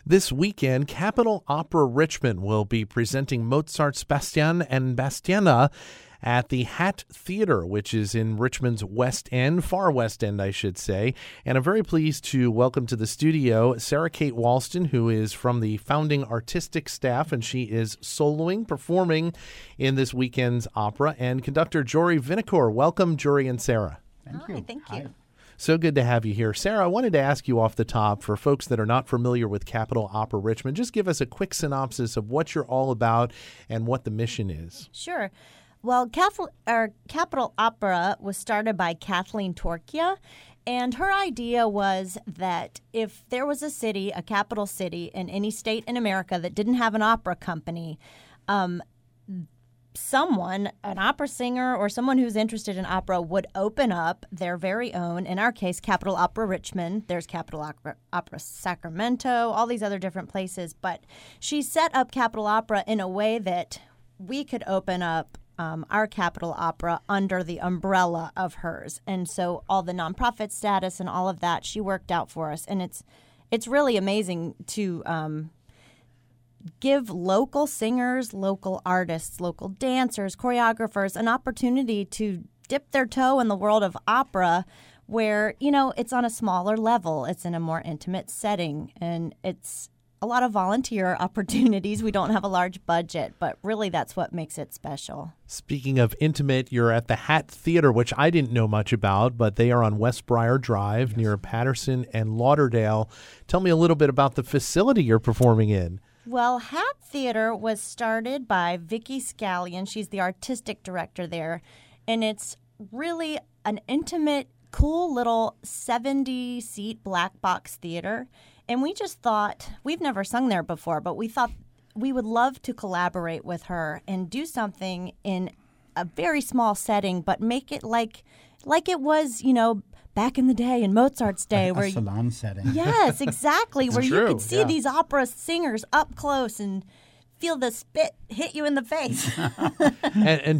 This weekend, Capitol Opera Richmond will be presenting Mozart's Bastian and Bastiana at the Hatt Theater, which is in Richmond's West End, far West End, I should say. And I'm very pleased to welcome to the studio Sarah Kate Walston, who is from the founding artistic staff, and she is soloing, performing in this weekend's opera, and conductor Jory Vinokur. Welcome, Jory and Sarah. Thank you. Thank you. Hi. So good to have you here. Sarah, I wanted to ask you off the top, for folks that are not familiar with Capitol Opera Richmond, just give us a quick synopsis of what you're all about and what the mission is. Sure. Well, Capitol Opera was started by Kathleen Torchia, and her idea was that if there was a city, a capital city in any state in America that didn't have an opera company, someone, an opera singer or someone who's interested in opera, would open up their very own, in our case, Capitol Opera Richmond. There's Capitol Opera Sacramento, all these other different places. But she set up Capitol Opera in a way that we could open up our Capitol Opera under the umbrella of hers. And so all the nonprofit status and all of that, she worked out for us. And it's really amazing to give local singers, local artists, local dancers, choreographers an opportunity to dip their toe in the world of opera where, it's on a smaller level. It's in a more intimate setting, and it's a lot of volunteer opportunities. We don't have a large budget, but really that's what makes it special. Speaking of intimate, you're at the Hatt Theater, which I didn't know much about, but they are on West Briar Drive near Patterson and Lauderdale. Tell me a little bit about the facility you're performing in. Well, Hatt Theater was started by Vicki Scallion. She's the artistic director there, and it's really an intimate, cool little 70-seat black box theater. And we just thought, we've never sung there before, but we thought we would love to collaborate with her and do something in a very small setting, but make it like it was, back in the day, in Mozart's day. A salon setting. Yes, exactly. Where true, you could see these opera singers up close and feel the spit hit you in the face. and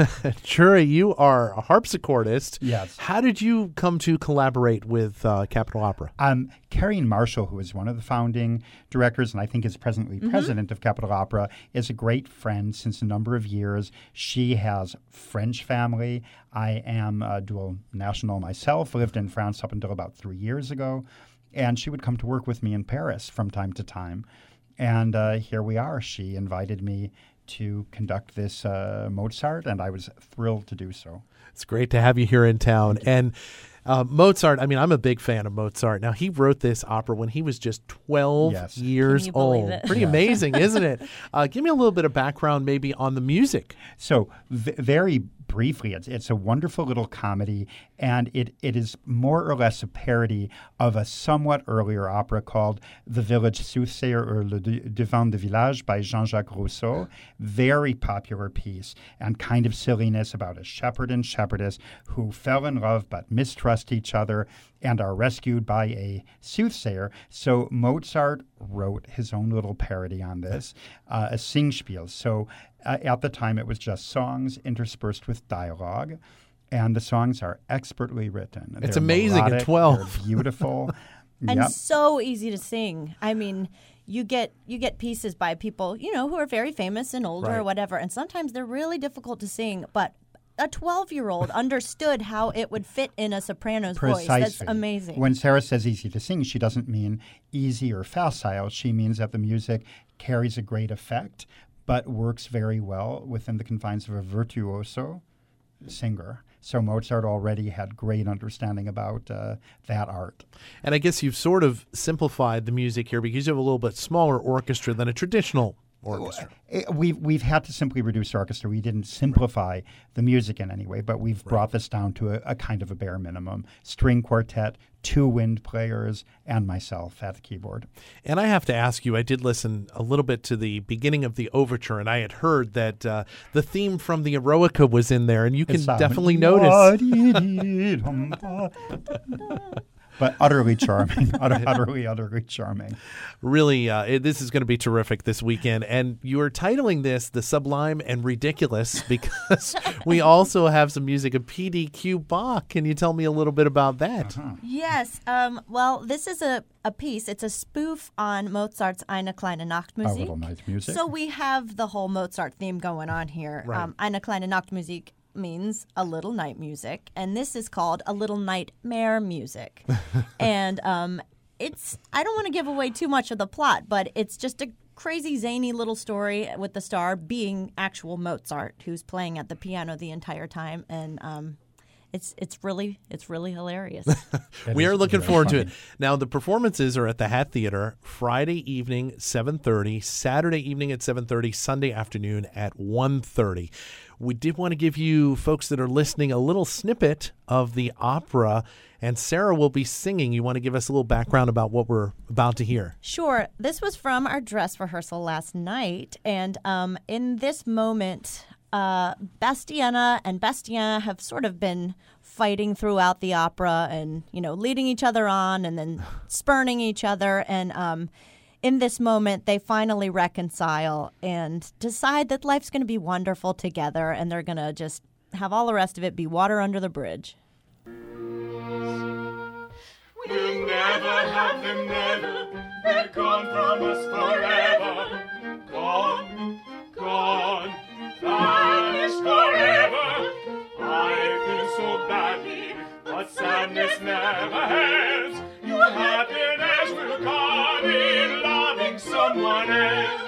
Jory, you are a harpsichordist. Yes. How did you come to collaborate with Capitol Opera? Carrie Marshall, who is one of the founding directors and I think is presently president of Capitol Opera, is a great friend since a number of years. She has French family. I am a dual national myself, lived in France up until about 3 years ago, and she would come to work with me in Paris from time to time. And here we are. She invited me to conduct this Mozart, and I was thrilled to do so. It's great to have you here in town. And Mozart, I'm a big fan of Mozart. Now, he wrote this opera when he was just 12 years old. Pretty amazing, isn't it? Give me a little bit of background maybe on the music. So very briefly, it's a wonderful little comedy, and it is more or less a parody of a somewhat earlier opera called The Village Soothsayer, or Le Devin de Village by Jean-Jacques Rousseau. Very popular piece, and kind of silliness about a shepherd and shepherdess who fell in love but mistrust each other and are rescued by a soothsayer. So Mozart wrote his own little parody on this, a Singspiel. So at the time, it was just songs interspersed with dialogue, and the songs are expertly written. It's They're amazing melodic, at 12. They're beautiful. And Yep. so easy to sing. You get pieces by people, who are very famous and older or whatever, and sometimes they're really difficult to sing, but a 12-year-old understood how it would fit in a soprano's voice. That's amazing. When Sarah says easy to sing, she doesn't mean easy or facile. She means that the music carries a great effect, but works very well within the confines of a virtuoso singer. So Mozart already had great understanding about that art. And I guess you've sort of simplified the music here because you have a little bit smaller orchestra than a traditional orchestra. We've had to simply reduce our orchestra. We didn't simplify the music in any way, but we've brought this down to a kind of a bare minimum. String quartet, 2 wind players, and myself at the keyboard. And I have to ask you, I did listen a little bit to the beginning of the overture, and I had heard that the theme from the Eroica was in there, and you can definitely notice. but utterly charming. Utterly charming. Really, this is going to be terrific this weekend. And you are titling this The Sublime and Ridiculous because we also have some music of P.D.Q. Bach. Can you tell me a little bit about that? Yes. Well, this is a piece. It's a spoof on Mozart's Eine kleine Nachtmusik. A little night music. So we have the whole Mozart theme going on here. Right. Eine kleine Nachtmusik means a little night music, and this is called a little nightmare music. And I don't want to give away too much of the plot, but it's just a crazy, zany little story with the star being actual Mozart, who's playing at the piano the entire time, and it's really hilarious. We are looking forward to it. Now, the performances are at the Hat Theater Friday evening, 7:30, Saturday evening at 7:30, Sunday afternoon at 1:30. We did want to give you folks that are listening a little snippet of the opera, and Sarah will be singing. You want to give us a little background about what we're about to hear? Sure. This was from our dress rehearsal last night, and in this moment, Bastiana and Bastien have sort of been fighting throughout the opera and, leading each other on and then spurning each other. And in this moment, they finally reconcile and decide that life's going to be wonderful together, and they're going to just have all the rest of it be water under the bridge. We'll never have them, never. They're gone from us forever. Gone, gone, vanished forever. I feel so badly, but sadness never has. Your happiness will come in loving someone else.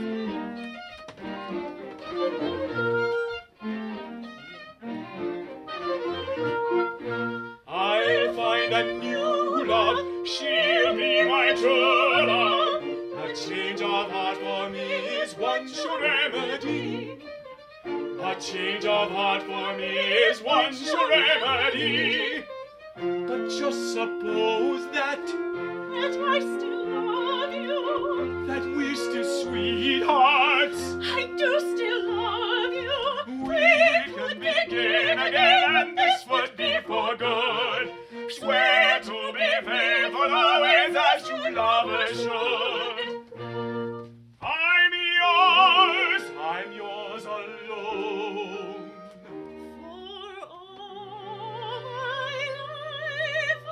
I'll find a new love, she'll be my true love. A change of heart for me is one sure remedy. A change of heart for me is one sure remedy. But just suppose that I still love you, that we're still sweethearts. I do still love you. We could begin again, and this would be for good. Swear to be faithful always as true lovers should. I'm yours alone. For all my life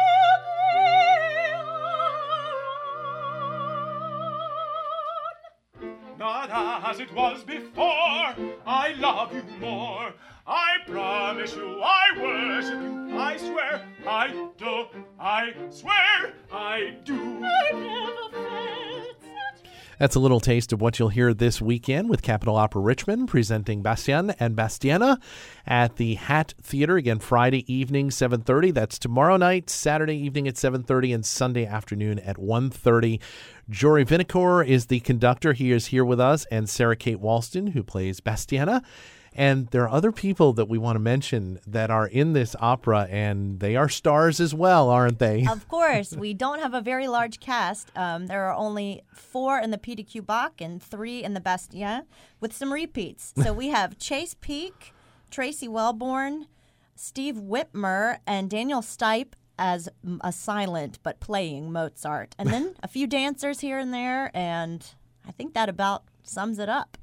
I'll be alone. Not as it was before, I love you more. I promise you, I worship you, I swear, I do, I swear, I do. I never felt such. That's a little taste of what you'll hear this weekend with Capitol Opera Richmond presenting Bastien and Bastiana at the Hat Theater. Again, Friday evening, 7:30. That's tomorrow night, Saturday evening at 7:30, and Sunday afternoon at 1:30. Jory Vinokur is the conductor. He is here with us, and Sarah Kate Walston, who plays Bastiana. And there are other people that we want to mention that are in this opera, and they are stars as well, aren't they? Of course. We don't have a very large cast. There are only 4 in the P.D.Q. Bach and 3 in the Bastien, with some repeats. So we have Chase Peak, Tracy Wellborn, Steve Whitmer, and Daniel Stipe as a silent but playing Mozart. And then a few dancers here and there, and I think that about sums it up.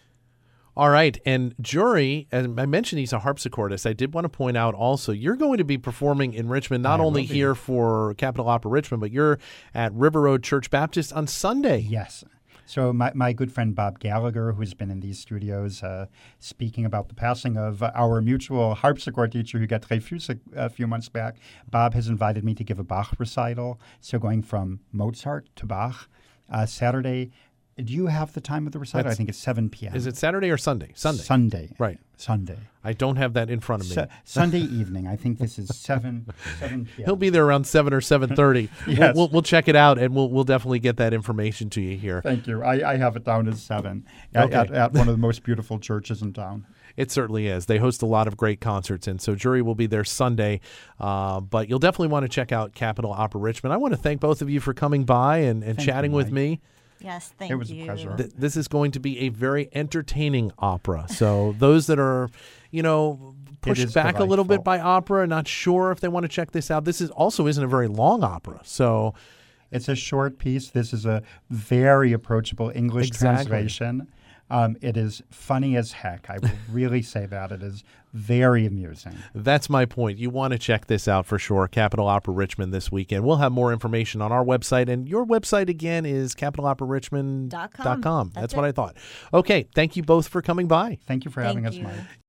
All right. And Jory, as I mentioned, he's a harpsichordist. I did want to point out also, you're going to be performing in Richmond, not only here for Capitol Opera Richmond, but you're at River Road Church Baptist on Sunday. Yes. So my good friend Bob Gallagher, who's been in these studios speaking about the passing of our mutual harpsichord teacher who got refused a few months back, Bob has invited me to give a Bach recital. So going from Mozart to Bach, Saturday. Do you have the time of the recital? I think it's 7 p.m. Is it Saturday or Sunday? Sunday. Sunday. Right. Sunday. I don't have that in front of me. Sunday evening. I think this is 7 p.m. He'll be there around 7 or 7:30. Yes. We'll check it out, and we'll definitely get that information to you here. Thank you. I have it down as 7 Okay. at one of the most beautiful churches in town. It certainly is. They host a lot of great concerts, and so Jury will be there Sunday. But you'll definitely want to check out Capitol Opera Richmond. I want to thank both of you for coming by and chatting with me. Yes, thank you. It was a pleasure. This is going to be a very entertaining opera. So those that are, pushed is back a little bit delightful. by opera. Not sure if they want to check this out. This isn't a very long opera, so It's a short piece. This is a very approachable English Exactly. translation. It is funny as heck. I will really say that. It is very amusing. that's my point. You want to check this out for sure. Capitol Opera Richmond this weekend. We'll have more information on our website, and your website again is capitaloperarichmond.com. .com. That's That's what it. I thought. Okay, thank you both for coming by. Thank you for Thank having us, you. Mike.